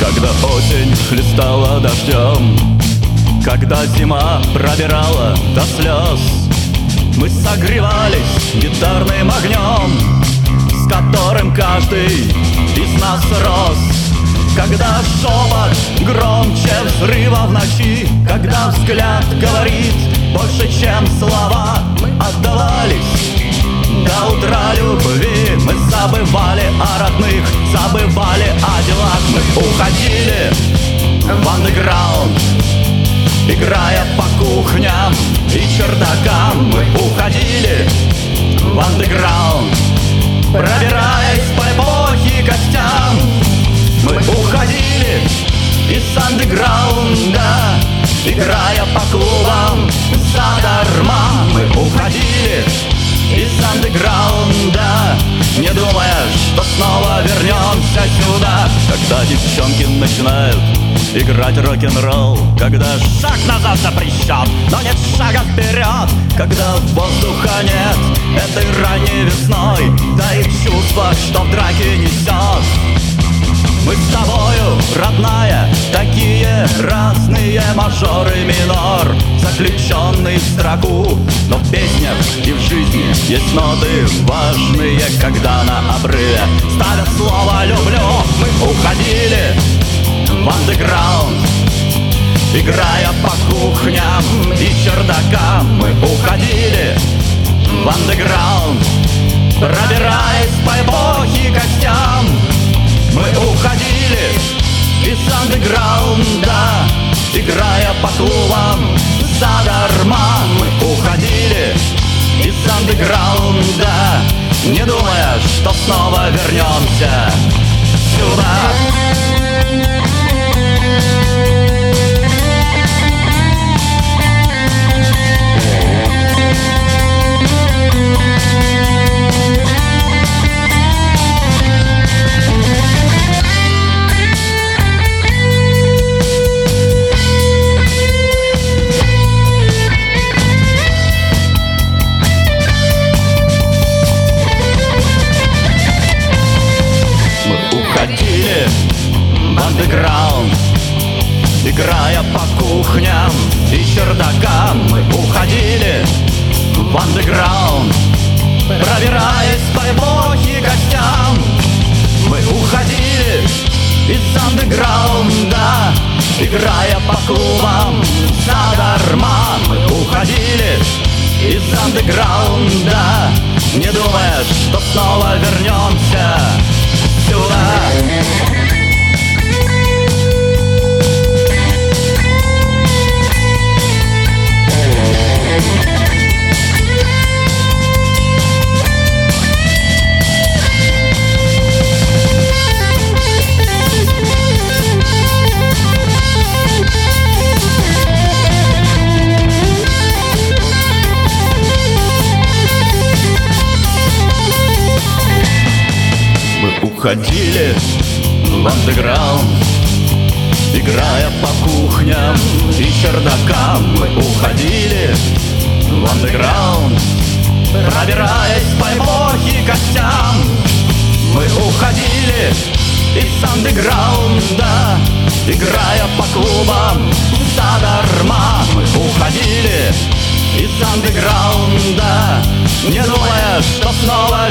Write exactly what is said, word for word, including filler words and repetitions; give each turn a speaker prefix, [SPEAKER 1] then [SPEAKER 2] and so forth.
[SPEAKER 1] Когда осень хлестала дождем, когда зима пробирала до слез, мы согревались гитарным огнем, с которым каждый из нас рос. Когда шепот громче взрыва в ночи, когда взгляд говорит больше, чем слова, мы отдавались до утра любви. Мы забывали о родных, забывали о делах. Мы уходили в андеграунд, играя по кухням и чердакам. Мы уходили в андеграунд, пробираясь по эпохе костям. Мы уходили из андеграунда, играя по клубам задарма. Мы уходили из андеграунда, не думая, что снова вернемся сюда. Когда девчонки начинают играть рок-н-ролл, когда шаг назад запрещен, но нет шага вперед, когда воздуха нет этой ранней весной, да и чувство, что в драке несет. Мы с тобою, родная, такие разные, мажор и минор, заключенные в строку. Но в песнях и в жизни есть ноты важные, когда на обрыве ставят слово «люблю». Мы уходили в андеграунд, играя по кухням и чердакам. Мы уходили в андеграунд, пробираясь по эпохе костям. Мы уходили из андеграунда, играя по клубам задарма. Мы уходили из андеграунда, не думая, что снова вернемся сюда. В андеграунд, играя по кухням и чердакам. Мы уходили в андеграунд, пробираясь по эпохе костям. Мы уходили из андеграунда, играя по клубам задарма. Мы уходили из андеграунда, не думая, что снова вернемся сюда. Уходили в андеграунд, играя по кухням и чердакам. Мы уходили в андеграунд, пробираясь по эпохе костям. Мы уходили из андеграунда, играя по клубам задарма. Мы уходили из андеграунда, не думая, что снова